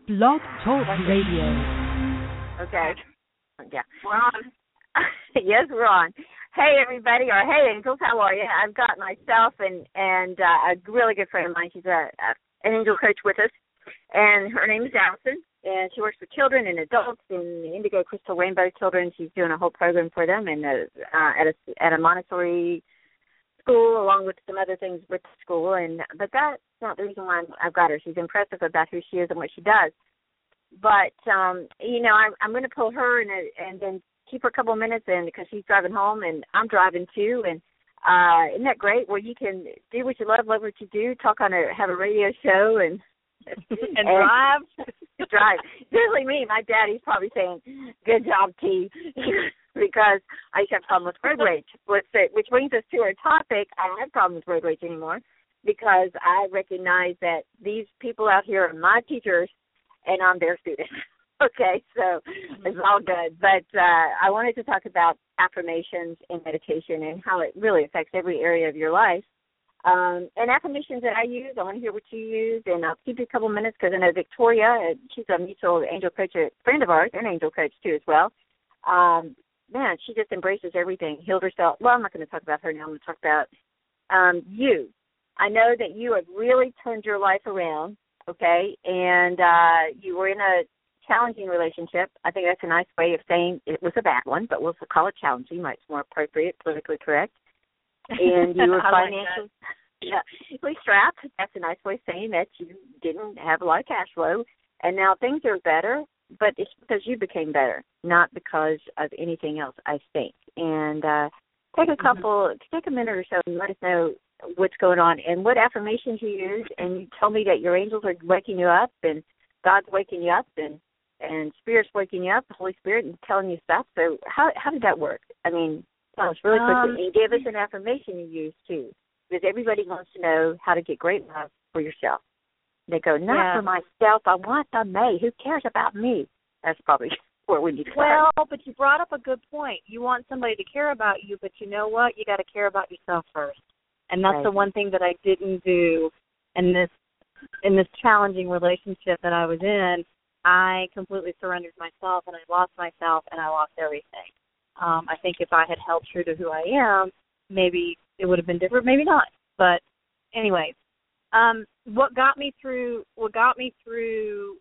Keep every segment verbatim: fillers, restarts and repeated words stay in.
Blog Talk Radio. Okay. Yeah. We're on. Yes, we're on. Hey, everybody, or hey, Angels, how are you? I've got myself and, and uh, a really good friend of mine. She's a, a an angel coach with us, and her name is Allison, and she works with children and adults in Indigo Crystal Rainbow Children. She's doing a whole program for them and uh, at a at a Montessori school, along with some other things with the school. And but that's not the reason why I'm, I've got her. She's impressive about who she is and what she does. But um, you know, I'm, I'm going to pull her and and then keep her a couple of minutes in because she's driving home and I'm driving too. And uh, isn't that great? Where you can do what you love, love what you do, talk on a have a radio show and and, and drive. drive. Usually me, my daddy's probably saying, "Good job, T," because I used to have a problem with road rage. Which, which brings us to our topic. I don't have a problem with road rage anymore because I recognize that these people out here are my teachers and I'm their student. Okay, so it's all good. But uh, I wanted to talk about affirmations and meditation and how it really affects every area of your life. Um, and affirmations that I use, I want to hear what you use, and I'll keep you a couple minutes because I know Victoria, she's a mutual angel coach, a friend of ours, and angel coach too as well. Um, man, she just embraces everything, healed herself. Well, I'm not going to talk about her now. I'm going to talk about um, you. I know that you have really turned your life around, okay, and uh, you were in a challenging relationship. I think that's a nice way of saying it was a bad one, but we'll call it challenging. It's more appropriate, politically correct. And you were financially, yeah, strapped. That's a nice way of saying that you didn't have a lot of cash flow. And now things are better, but it's because you became better, not because of anything else, I think. And uh, take a couple, mm-hmm. take a minute or so and let us know what's going on and what affirmations you use. And you tell me that your angels are waking you up and God's waking you up and, and Spirit's waking you up, the Holy Spirit, and telling you stuff. So how how did that work? I mean, tell us really quickly. Um, and give us an affirmation you use, too, because everybody wants to know how to get great love for yourself. They go, not yeah. for myself. I want the May. Who cares about me? That's probably where we need to start. Well, but you brought up a good point. You want somebody to care about you, but you know what? You got to care about yourself first. And that's right. The one thing that I didn't do in this in this challenging relationship that I was in. I completely surrendered myself, and I lost myself, and I lost everything. Um, I think if I had held true to who I am, maybe it would have been different, maybe not. But anyways, um, what got me through what got me through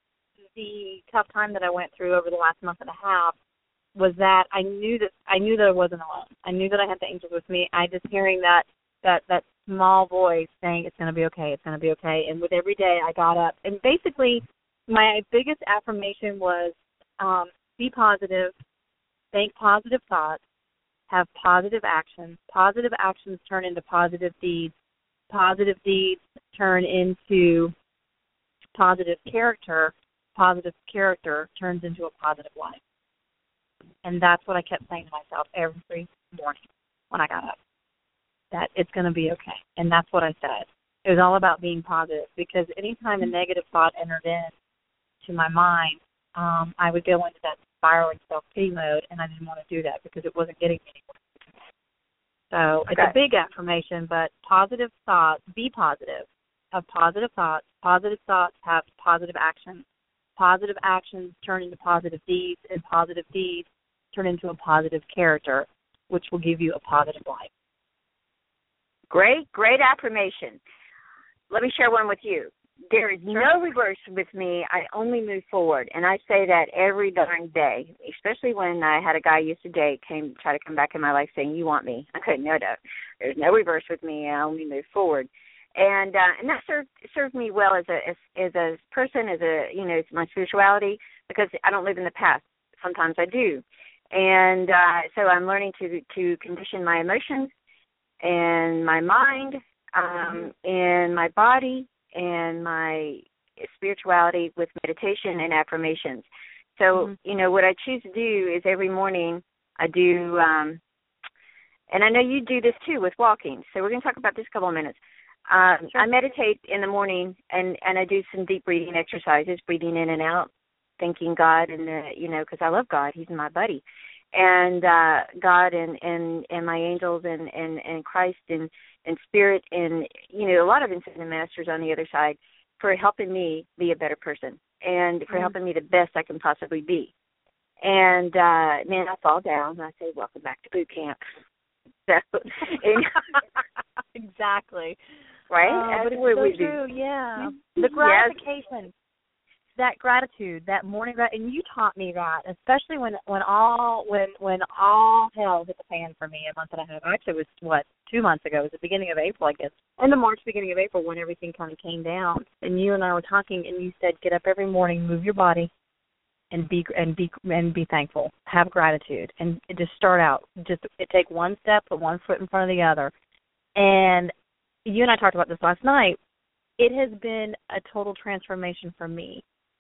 the tough time that I went through over the last month and a half was that I knew that I knew that I wasn't alone. I knew that I had the angels with me. I just hearing that that that small voice saying it's going to be okay, it's going to be okay. And with every day I got up, and basically my biggest affirmation was um, be positive. Think positive thoughts, have positive actions. Positive actions turn into positive deeds. Positive deeds turn into positive character. Positive character turns into a positive life. And that's what I kept saying to myself every morning when I got up, that it's going to be okay. And that's what I said. It was all about being positive because anytime a negative thought entered in to my mind, um, I would go into that spiraling self-pity mode, and I didn't want to do that because it wasn't getting me anywhere. So okay. It's a big affirmation, but positive thoughts, be positive, have positive thoughts. Positive thoughts have positive actions. Positive actions turn into positive deeds, and positive deeds turn into a positive character, which will give you a positive life. Great, great affirmation. Let me share one with you. There is no reverse with me. I only move forward, and I say that every darn day, especially when I had a guy yesterday came try to come back in my life saying, you want me. I couldn't, no, no. There's no reverse with me. I only move forward. And uh, and that served, served me well as a as, as a person, as a, you know, my spirituality, because I don't live in the past. Sometimes I do. And uh, so I'm learning to, to condition my emotions and my mind um, and my body and my spirituality with meditation and affirmations. So, mm-hmm. you know, what I choose to do is every morning I do, um, and I know you do this too with walking, so we're going to talk about this a couple of minutes. Uh, sure. I meditate in the morning, and, and I do some deep breathing exercises, breathing in and out, thanking God, and, uh, you know, because I love God. He's my buddy. And uh, God and, and, and my angels and, and, and Christ and, and Spirit and, you know, a lot of infinite masters on the other side for helping me be a better person and for mm-hmm. helping me the best I can possibly be. And uh, then I fall down, and I say, welcome back to boot camp. So, and, exactly. Right? Uh, but That's it's what so we true, do. yeah. Mm-hmm. The gratification, yes. that gratitude, that morning, and you taught me that, especially when when all when when all hell hit the fan for me a month and a half. Actually, it was what two months ago. It was the beginning of April, I guess. In the March, beginning of April, when everything kind of came down, and you and I were talking, and you said, get up every morning, move your body, and be and be and be thankful, have gratitude, and just start out. Just take one step, put one foot in front of the other, and you and I talked about this last night. It has been a total transformation for me.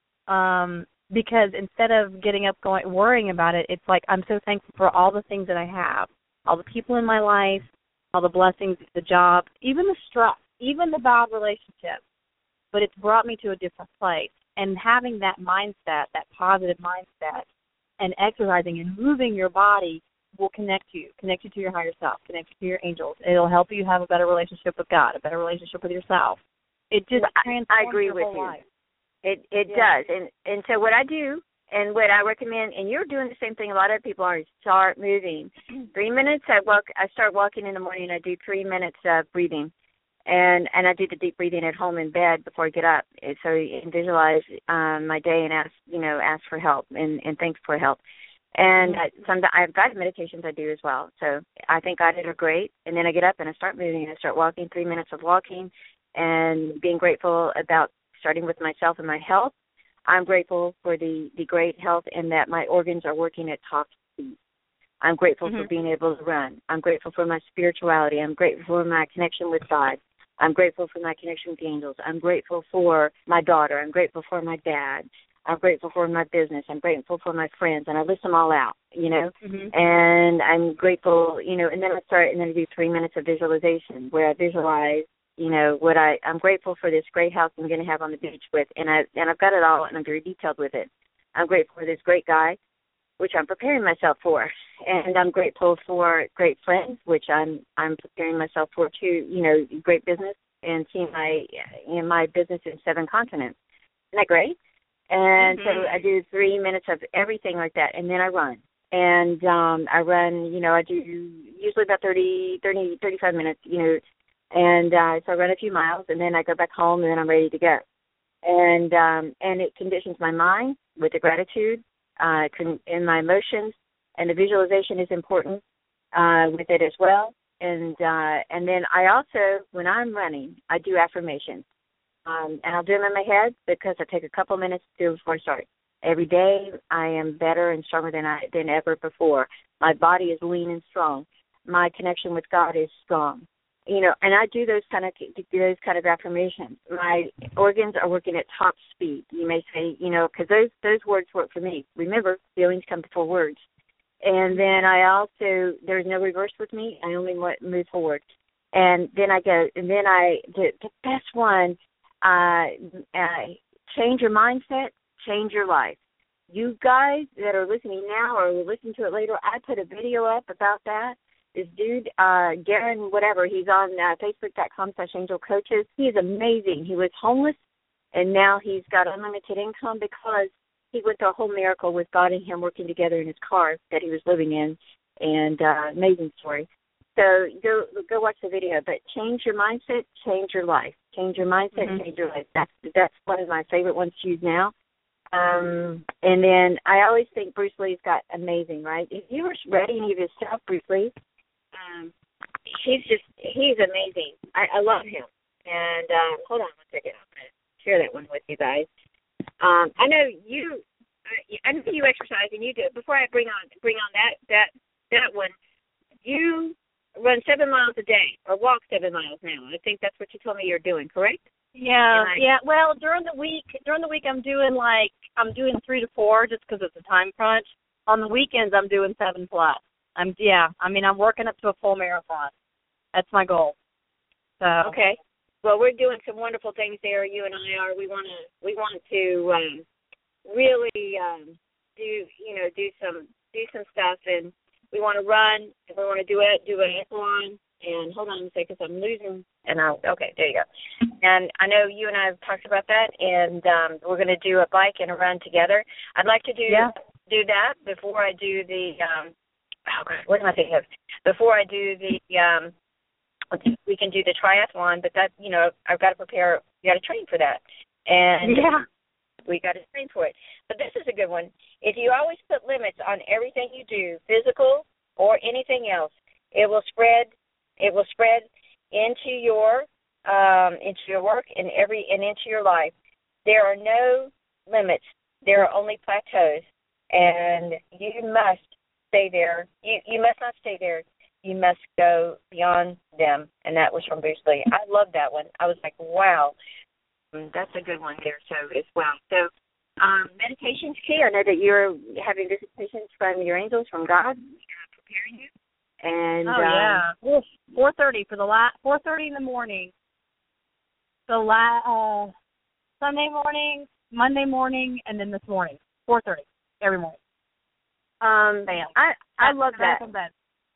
Um, because instead of getting up, going, worrying about it, it's like I'm so thankful for all the things that I have, all the people in my life, all the blessings, the job, even the stress, even the bad relationships. But it's brought me to a different place. And having that mindset, that positive mindset, and exercising and moving your body will connect you, connect you to your higher self, connect you to your angels. It'll help you have a better relationship with God, a better relationship with yourself. It just transforms I agree your with whole you. life. It it yeah. does, and and so what I do, and what I recommend, and you're doing the same thing a lot of people are, is start moving. Three minutes. I walk. I start walking in the morning. I do three minutes of breathing, and and I do the deep breathing at home in bed before I get up. And so you can visualize um, my day and ask you know ask for help and and thanks for help. And I, some I've guided meditations I do as well. So I think guided are great. And then I get up and I start moving. I start walking. Three minutes of walking, and being grateful about starting with myself and my health. I'm grateful for the, the great health and that my organs are working at top speed. I'm grateful mm-hmm. for being able to run. I'm grateful for my spirituality. I'm grateful for my connection with God. I'm grateful for my connection with the angels. I'm grateful for my daughter. I'm grateful for my dad. I'm grateful for my business. I'm grateful for my friends. And I list them all out, you know. Mm-hmm. And I'm grateful, you know, and then I start, and then I do three minutes of visualization where I visualize You know, what I, I'm grateful for this great house I'm going to have on the beach with, and, I, and I've got it all, and I'm very detailed with it. I'm grateful for this great guy, which I'm preparing myself for, and I'm grateful for great friends, which I'm I'm preparing myself for too. You know, great business, and seeing my in my business in seven continents. Isn't that great? And mm-hmm. so I do three minutes of everything like that, and then I run. And um, I run, you know, I do usually about thirty, thirty, thirty-five minutes, you know, And uh, so I run a few miles, and then I go back home, and then I'm ready to go. And um, and it conditions my mind with the gratitude uh, and my emotions, and the visualization is important uh, with it as well. And uh, and then I also, when I'm running, I do affirmations. Um, and I'll do them in my head because I take a couple minutes to do them before I start. Every day I am better and stronger than I than ever before. My body is lean and strong. My connection with God is strong. You know, and I do those kind of those kind of affirmations. My organs are working at top speed. You may say, you know, because those those words work for me. Remember, feelings come before words. And then I also, there's no reverse with me. I only move forward. And then I go, and then I, the, the best one, uh, uh, change your mindset, change your life. You guys that are listening now or will listen to it later, I put a video up about that. This dude, uh, Garen, whatever, he's on uh, Facebook.com slash Angel Coaches. He is amazing. He was homeless, and now he's got unlimited income because he went through a whole miracle with God and him working together in his car that he was living in, and uh, amazing story. So go go watch the video. But change your mindset, change your life. Change your mindset, mm-hmm. change your life. That's that's one of my favorite ones to use now. Um, and then I always think Bruce Lee's got amazing, right? If you were ready any of his stuff, Bruce Lee, um, he's just, he's amazing. I, I love him. And um, hold on one second. I'm going to share that one with you guys. Um, I know you, I know you exercise and you do it. Before I bring on bring on that that that one, you run seven miles a day or walk seven miles now. I think that's what you told me you're doing, correct? Yeah, I, yeah. Well, during the week, during the week, I'm doing like I'm doing three to four just because it's a time crunch. On the weekends, I'm doing seven plus. I'm yeah. I mean, I'm working up to a full marathon. That's my goal. So okay. Well, we're doing some wonderful things there. You and I are. We want to. We want to um, really um, do you know do some do some stuff, and we want to run, and we want to do it do an athlon, And hold on a second, because I'm losing. And I'll, okay, there you go. And I know you and I have talked about that, and um, we're going to do a bike and a run together. I'd like to do yeah. do that before I do the. Um, oh God, what am I thinking of? Before I do the. Um, we can do the triathlon, but that you know I've got to prepare. You got to train for that, and yeah. we got to train for it. But this is a good one. If you always put limits on everything you do, physical or anything else, it will spread. It will spread into your um, into your work and every and into your life. There are no limits. There are only plateaus, and you must stay there. You you must not stay there. You must go beyond them. And that was from Bruce Lee. I love that one. I was like, wow, that's a good one there. So as well. So um, meditation's key. I know that you're having visitations from your angels, from God, preparing you. And, oh yeah, um, four thirty for the la- four thirty in the morning. The la- uh, Sunday morning, Monday morning, and then this morning, four thirty every morning. Um, Bam. I I That's love that. bed.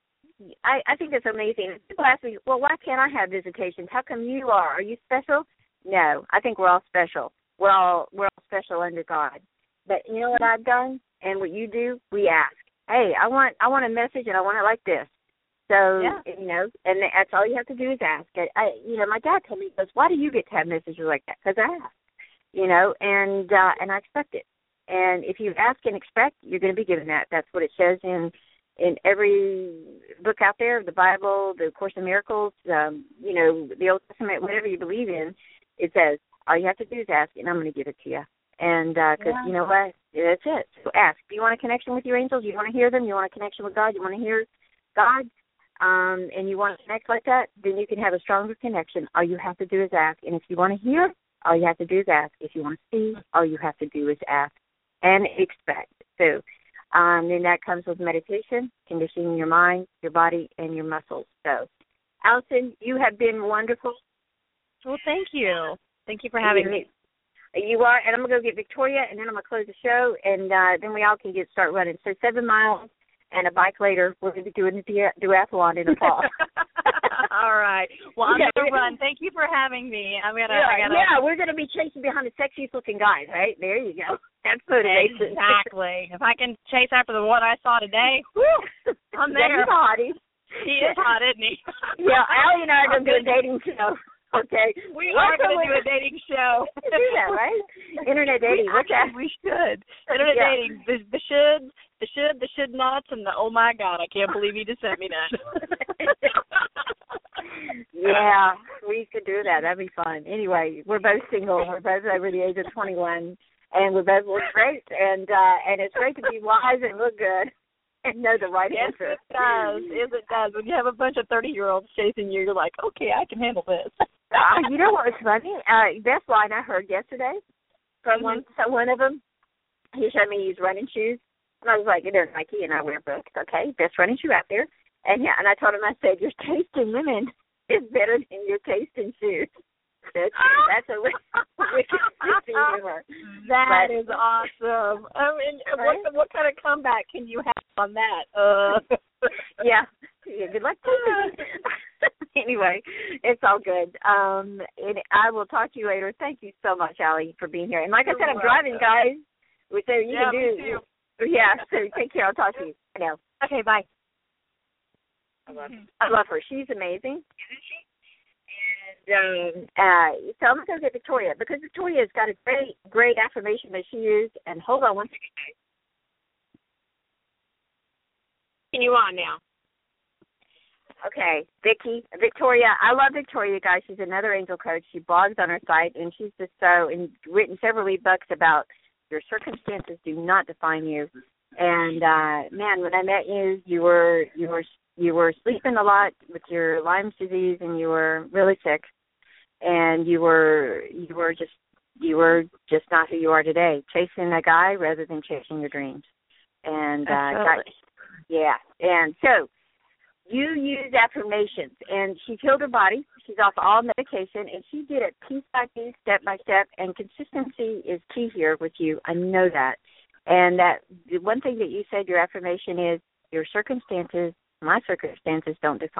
I I think it's amazing. People ask me, well, why can't I have visitations? How come you are? Are you special? No, I think we're all special. We're all we're all special under God. But you know what I've done, and what you do? We ask. Hey, I want I want a message, and I want it like this. So, yeah. you know, and that's all you have to do is ask. I, I, you know, my dad told me, he goes, why do you get to have messages like that? Because I ask, you know, and uh, and I expect it. And if you ask and expect, you're going to be given that. That's what it says in in every book out there, the Bible, the Course in Miracles, um, you know, the Old Testament, whatever you believe in, it says, all you have to do is ask, and I'm going to give it to you. And because, uh, yeah. you know what, that's it. So ask. Do you want a connection with your angels? You want to hear them? You want a connection with God? You want to hear God? Um, and you want to connect like that, then you can have a stronger connection. All you have to do is ask. And if you want to hear, all you have to do is ask. If you want to see, all you have to do is ask and expect. So um, then that comes with meditation, conditioning your mind, your body, and your muscles. So, Allison, you have been wonderful. Well, thank you. Thank you for having me. You are, and I'm going to go get Victoria, and then I'm going to close the show, and uh, then we all can get start running. So seven miles. And a bike later, we're going to be doing the duathlon in the fall. All right. Well, I'm yeah, going to run. Thank you for having me. I'm gonna, yeah, I gotta... yeah, we're going to be chasing behind the sexiest looking guys, right? There you go. That's motivation. Exactly. If I can chase after the one I saw today, whew, I'm there. He's hot. He's, he is hot, isn't he? Yeah, Allie and I are going to do a dating show. Okay. We are going to do a dating show. do that, right? Internet dating. We, What's that? We should. Internet yeah. dating. The, the should, the should, the should nots, and the oh my God, I can't believe he just sent me that. Yeah, we could do that. That'd be fun. Anyway, we're both single. We're both over the age of twenty-one, and we both look great. And uh, and it's great to be wise and look good and know the right yes, answer. Yes, it does. Yes, it does. When you have a bunch of thirty-year-olds chasing you, you're like, okay, I can handle this. uh, you know what was funny? Uh, best line I heard yesterday from one, so one of them, he showed me his running shoes. And I was like, they're Nike, and I wear books. Okay, best running shoe out there. And yeah, and I told him, I said, your taste in women is better than your taste in shoes. That's, that's a wicked humor. That but, is awesome. I mean, right? what what kind of comeback can you have on that? Uh. yeah. yeah, good luck to you. Anyway, it's all good. Um, and I will talk to you later. Thank you so much, Allie, for being here. And like You're I said, I'm driving, guys. So you yeah, can do. Me too. Yeah. So take care. I'll talk to you. I know. Okay. Bye. I love her. I love her. She's amazing, isn't she? And um, uh, so I'm going to go get Victoria because Victoria's got a great, great affirmation that she used. And hold on one second, guys. Continue on now. Okay, Vicki, Victoria. I love Victoria, guys. She's another angel coach. She blogs on her site, and she's just so and written several ebooks about your circumstances do not define you. And uh, man, when I met you, you were you were you were sleeping a lot with your Lyme's disease, and you were really sick, and you were you were just you were just not who you are today, chasing a guy rather than chasing your dreams. And uh, got, yeah, and so. You use affirmations, and she's healed her body. She's off all medication, and she did it piece by piece, step by step, and consistency is key here with you. I know that. And that the one thing that you said, your affirmation is, your circumstances, my circumstances don't define me.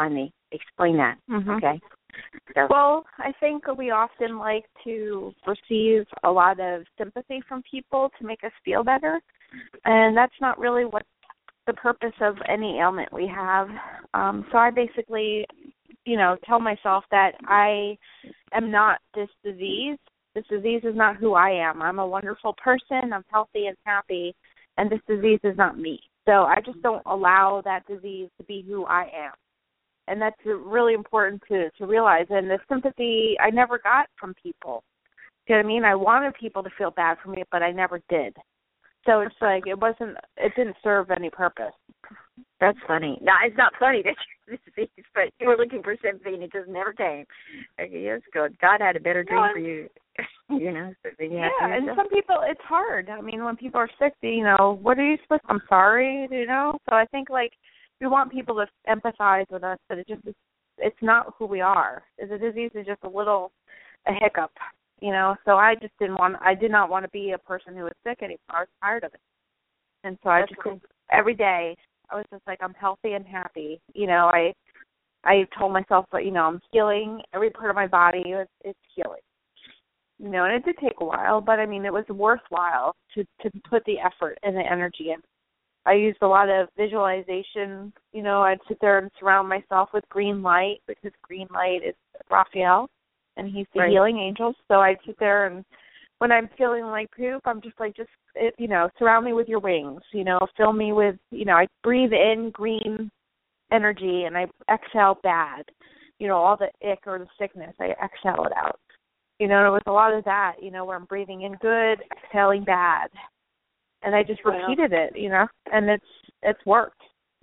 Explain that. Mm-hmm. Okay. So. Well, I think we often like to receive a lot of sympathy from people to make us feel better, and that's not really what the purpose of any ailment we have. Um, so I basically, you know, tell myself that I am not this disease. This disease is not who I am. I'm a wonderful person. I'm healthy and happy, and this disease is not me. So I just don't allow that disease to be who I am. And that's really important to, to realize. And the sympathy I never got from people. You know what I mean? I wanted people to feel bad for me, but I never did. So it's like it wasn't, it didn't serve any purpose. That's funny. No, it's not funny that you're disease, but you were looking for sympathy and it just never came. Okay, yes, good. God had a better dream no, for you. you know. So you yeah, and some people, it's hard. I mean, when people are sick, you know, what are you supposed to, I'm sorry, you know? So I think, like, we want people to empathize with us, but it just is, it's not who we are. The disease is just a little a hiccup, you know. So I just didn't want. I did not want to be a person who was sick anymore. I was tired of it, and so I That's just cool. every day I was just like, I'm healthy and happy. You know, I I told myself that, you know, I'm healing. Every part of my body is it's healing. You know, and it did take a while, but I mean, it was worthwhile to to put the effort and the energy in. I used a lot of visualization. You know, I'd sit there and surround myself with green light, because green light is Raphael, and he's the right. healing angel. So I'd sit there, and when I'm feeling like poop, I'm just like, just, it, you know, surround me with your wings. You know, fill me with, you know, I breathe in green energy, and I exhale bad. You know, all the ick or the sickness, I exhale it out. You know, it was a lot of that, you know, where I'm breathing in good, exhaling bad. And I just repeated it, you know, and it's it's worked.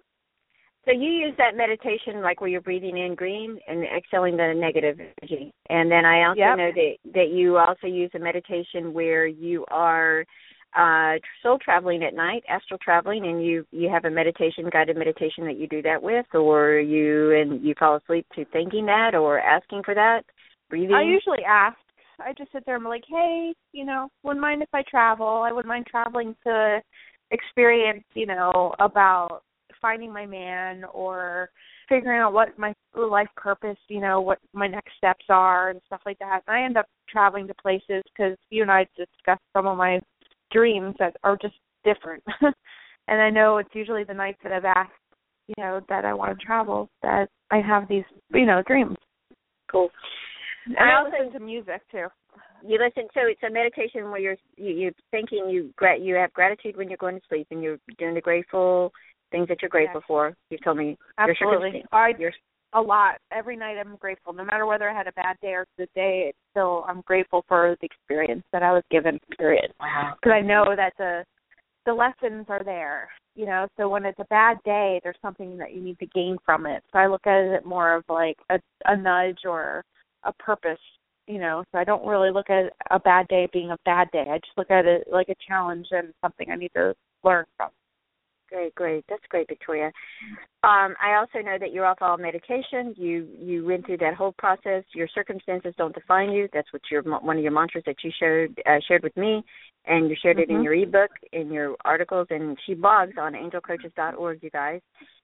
So you use that meditation like where you're breathing in green and exhaling the negative energy. And then I also yep. know that, that you also use a meditation where you are uh, soul traveling at night, astral traveling, and you, you have a meditation, guided meditation that you do that with, or you and you fall asleep to thinking that or asking for that, breathing? I usually ask. I just sit there and I'm like, hey, you know, wouldn't mind if I travel. I wouldn't mind traveling to experience, you know, about finding my man or figuring out what my life purpose, you know, what my next steps are and stuff like that. And I end up traveling to places because you and I discussed some of my dreams that are just different. And I know it's usually the nights that I've asked, you know, that I want to travel, that I have these, you know, dreams. Cool. And I, I also listen to music too. You listen, so it's a meditation where you're you, you're thinking you gra- you have gratitude when you're going to sleep, and you're doing the grateful things that you're grateful yes. for. You told me absolutely. I you're, a lot every night. I'm grateful, no matter whether I had a bad day or a good day. It's still I'm grateful for the experience that I was given. Period. Wow. Because I know that the the lessons are there. You know, so when it's a bad day, there's something that you need to gain from it. So I look at it more of like a, a nudge or a purpose, you know, so I don't really look at a bad day being a bad day. I just look at it like a challenge and something I need to learn from. Great, great. That's great, Victoria. Um, I also know that you're off all medication. You you went through that whole process. Your circumstances don't define you. That's what your one of your mantras that you shared uh, shared with me, and you shared mm-hmm. it in your ebook, in your articles, and she blogs on angel coaches dot org, you guys.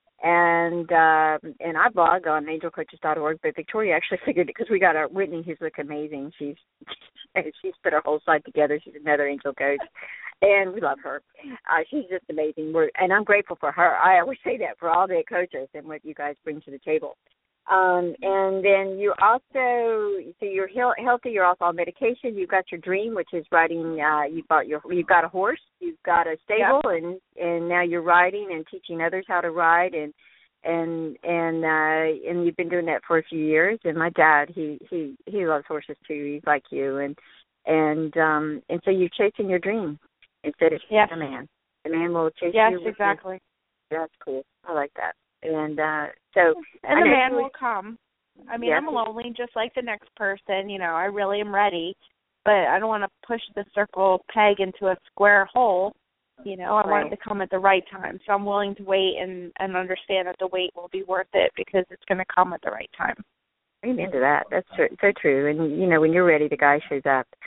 And uh, and I blog on angel coaches dot org, but Victoria actually figured it because we got our Whitney, who's look amazing. She's she's put her whole site together. She's another angel coach, and we love her. Uh, she's just amazing. We're, and I'm grateful for her. I always say that for all the coaches and what you guys bring to the table. Um, and then you also, so you're he- healthy. You're off all medication. You've got your dream, which is riding. Uh, you bought your, you've got a horse. You've got a stable, yep. and and now you're riding and teaching others how to ride, and and and uh, and you've been doing that for a few years. And my dad, he he he loves horses too. He's like you, and and um and so you're chasing your dream instead of chasing yes. a man. The man will chase yes, you. Yes, exactly. You. That's cool. I like that. And uh, so, and the man was, will come. I mean, yes. I'm lonely, just like the next person. You know, I really am ready, but I don't want to push the circle peg into a square hole. You know, I right. want it to come at the right time. So I'm willing to wait and, and understand that the wait will be worth it because it's going to come at the right time. Amen to that. That's true, so true. And you know, when you're ready, the guy shows up.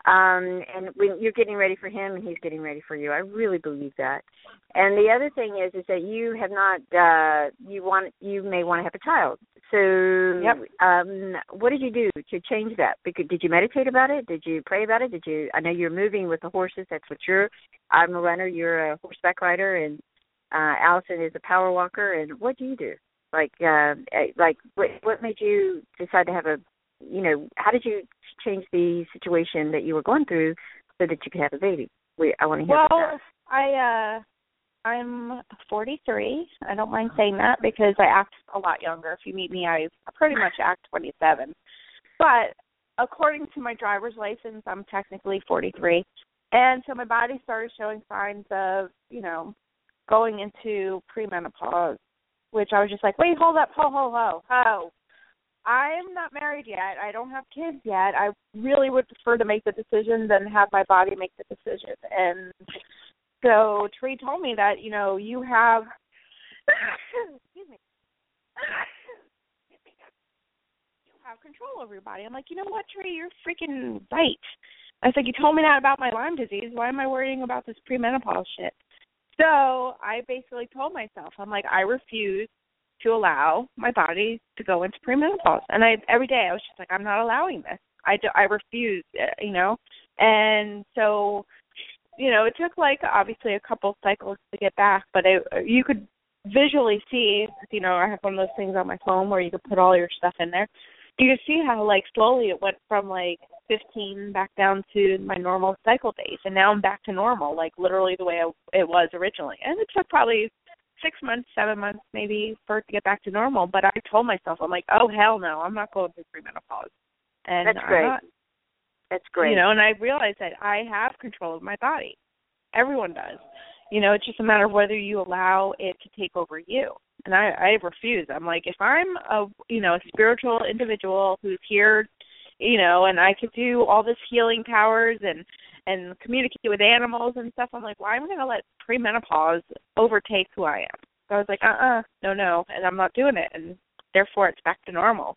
Um, and when you're getting ready for him and he's getting ready for you. I really believe that. And the other thing is, is that you have not, uh, you want, you may want to have a child. So, yep. um, what did you do to change that? Because, did you meditate about it? Did you pray about it? Did you? I know you're moving with the horses. That's what you're. I'm a runner. You're a horseback rider, and uh, Allison is a power walker. And what do you do? Like, uh, like what, what made you decide to have a, you know, how did you change the situation that you were going through so that you could have a baby? We, I want to hear well, about that. I, uh, I'm forty-three. I don't mind saying that because I act a lot younger. If you meet me, I pretty much act twenty-seven. But according to my driver's license, I'm technically forty-three. And so my body started showing signs of, you know, going into premenopause, which I was just like, wait, hold up, ho, ho, ho, ho. I'm not married yet. I don't have kids yet. I really would prefer to make the decision than have my body make the decision. And so Tree told me that, you know, you have, excuse me, you have control over your body. I'm like, you know what, Tree, you're freaking right. I was like, you told me that about my Lyme disease. Why am I worrying about this premenopause shit? So I basically told myself, I'm like, I refuse to allow my body to go into premenopause. And I every day I was just like, I'm not allowing this. I, do, I refuse, you know. And so, you know, it took like obviously a couple cycles to get back, but it, you could visually see, you know, I have one of those things on my phone where you could put all your stuff in there. You could see how like slowly it went from like fifteen back down to my normal cycle days, and now I'm back to normal, like literally the way I, it was originally. And it took probably six months, seven months maybe for it to get back to normal. But I told myself, I'm like, oh hell no, I'm not going through premenopause. And That's great. I'm not, That's great. You know, and I realized that I have control of my body. Everyone does. You know, it's just a matter of whether you allow it to take over you. And I, I refuse. I'm like, if I'm a, you know, a spiritual individual who's here, you know, and I could do all this healing powers and, and communicate with animals and stuff, I'm like, why am I going to let premenopause overtake who I am? So I was like, uh-uh, no, no, and I'm not doing it. And therefore it's back to normal,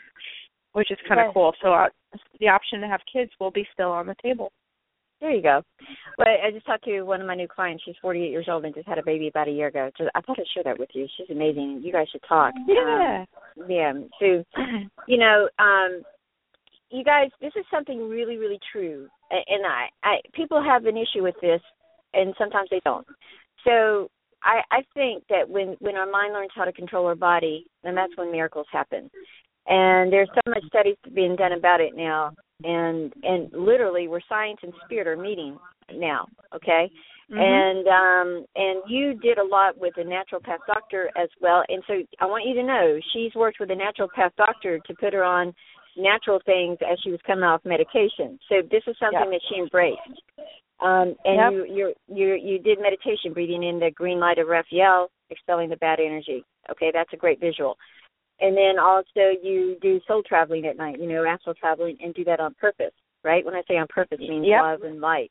which is kind of Okay. cool. So uh, the option to have kids will be still on the table. There you go. Well, I just talked to one of my new clients. She's forty-eight years old and just had a baby about a year ago. So I thought I'd share that with you. She's amazing. You guys should talk. Yeah. Um, yeah. So, you know, um, you guys, this is something really, really true. And I, I, people have an issue with this, and sometimes they don't. So I, I think that when, when our mind learns how to control our body, then that's when miracles happen. And there's so much studies being done about it now. And and literally, where science and spirit are meeting now, okay? Mm-hmm. And um, and you did a lot with a naturopath doctor as well. And so I want you to know, she's worked with a naturopath doctor to put her on natural things as she was coming off medication. So this is something yep. that she embraced. Um, and yep. you you you you did meditation, breathing in the green light of Raphael, expelling the bad energy. Okay, that's a great visual. And then also you do soul traveling at night, you know, astral traveling, and do that on purpose, right? When I say on purpose, it means yep. love and light.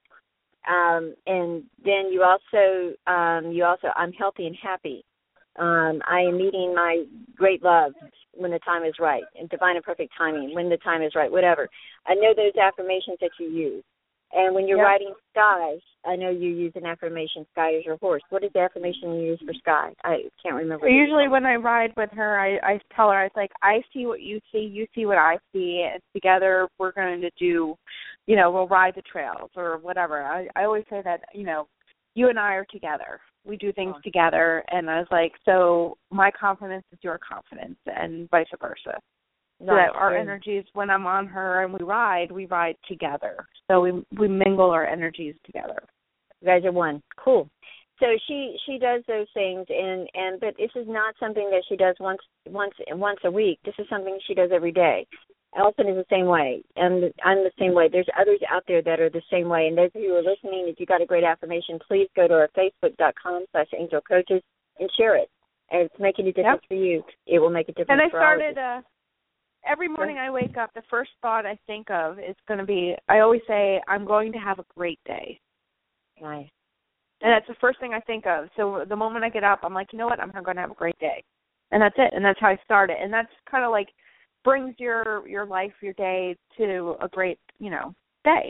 Um, and then you also, um, you also, I'm healthy and happy. Um, I am meeting my great love when the time is right, and divine and perfect timing, when the time is right, whatever. I know those affirmations that you use. And when you're yep. riding Sky, I know you use an affirmation, Sky is your horse. What is the affirmation you use for Sky? I can't remember. Usually when I ride with her, I, I tell her, I was like, I see what you see, you see what I see, and together we're going to do, you know, we'll ride the trails or whatever. I, I always say that, you know, you and I are together. We do things oh. together. And I was like, so my confidence is your confidence and vice versa. So that our energies, when I'm on her and we ride, we ride together. So we we mingle our energies together. You guys are one. Cool. So she she does those things, and, and but this is not something that she does once once once a week. This is something she does every day. Allison is the same way, and I'm the same way. There's others out there that are the same way. And those of you who are listening, if you got a great affirmation, please go to our facebook dot com slash angel coaches and share it. And if it's making a difference yep. for you, it will make a difference and I for started, all of you. Uh, Every morning I wake up, the first thought I think of is going to be, I always say, I'm going to have a great day. Nice. And that's the first thing I think of. So the moment I get up, I'm like, you know what, I'm going to have a great day. And that's it. And that's how I start it. And that's kind of like brings your, your life, your day to a great, you know, day.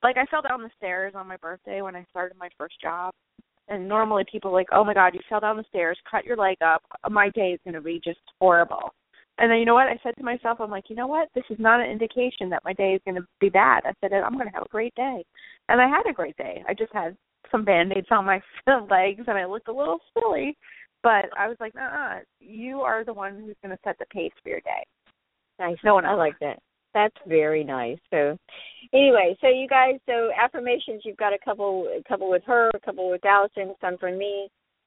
like I fell down the stairs on my birthday when I started my first job. And normally people are like, oh, my God, you fell down the stairs, cut your leg up. My day is going to be just horrible. And then you know what? I said to myself, I'm like, you know what? This is not an indication that my day is going to be bad. I said, I'm going to have a great day. And I had a great day. I just had some Band-Aids on my legs, and I looked a little silly. But I was like, uh-uh, you are the one who's going to set the pace for your day. Nice. No one else. I like that. That's very nice. So anyway, so you guys, so affirmations, you've got a couple, a couple with her, a couple with Allison, some from me.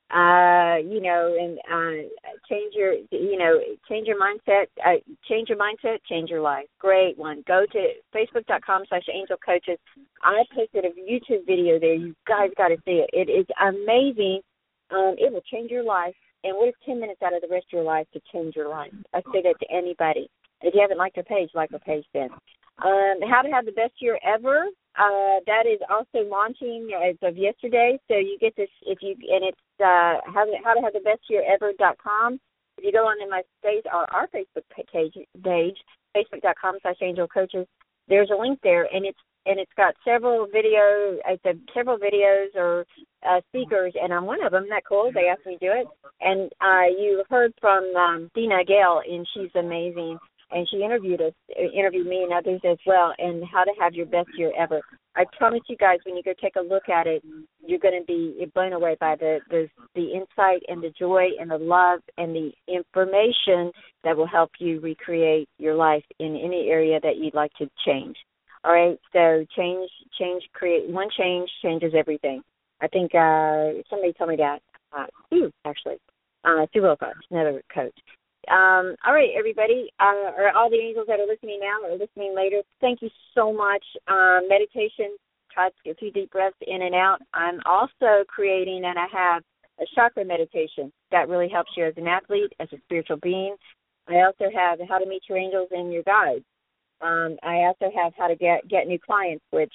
Uh, you know, and uh, change your, you know, change your mindset, uh, change your mindset, change your life. Great one. Go to facebook.com slash angel coaches. I posted a YouTube video there. You guys got to see it. It is amazing. Um, it will change your life. And what is ten minutes out of the rest of your life to change your life? I say that to anybody. If you haven't liked our page, like our page then. Um, how to have the best year ever. Uh, that is also launching as of yesterday. So you get this if you and it's uh, how, how to have the best year ever dot com. If you go on in my space or our Facebook page, page facebook.com slash angel coaches, there's a link there, and it's and it's got several video, it's a, several videos or uh, speakers, and I'm one of them. Isn't that cool? They asked me to do it, and uh, you heard from um, Dina Gale, and she's amazing. And she interviewed us, interviewed me and others as well, and how to have your best year ever. I promise you guys, when you go take a look at it, you're going to be blown away by the, the the insight and the joy and the love and the information that will help you recreate your life in any area that you'd like to change. All right, so change, change, create one change changes everything. I think uh, somebody told me that. Uh, Sue, actually, uh, Sue Wilcox, another coach. Um, all right, everybody, uh, or all the angels that are listening now or listening later, thank you so much. Um, meditation, try to get a few deep breaths in and out. I'm also creating, and I have a chakra meditation that really helps you as an athlete, as a spiritual being. I also have how to meet your angels and your guides. Um, I also have how to get, get new clients, which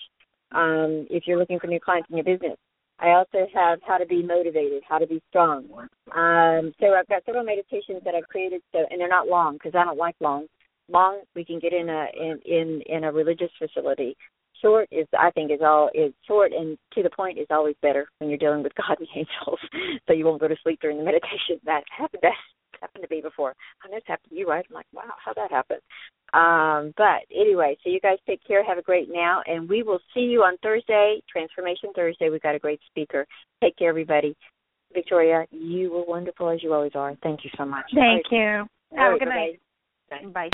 um, if you're looking for new clients in your business. I also have how to be motivated, how to be strong. Um, so I've got several meditations that I've created, so, and they're not long because I don't like long. Long we can get in a in, in, in a religious facility. Short is I think is all is short and to the point is always better when you're dealing with God and angels. So you won't go to sleep during the meditation. That happened. That happened to me before. And this happened to you, right? I'm like, wow, how'd that happen? Um, but anyway, so you guys take care. Have a great now, and we will see you on Thursday, Transformation Thursday. We've got a great speaker. Take care, everybody. Victoria, you were wonderful as you always are. Thank you so much. Thank you. Have a good night. Bye. Bye.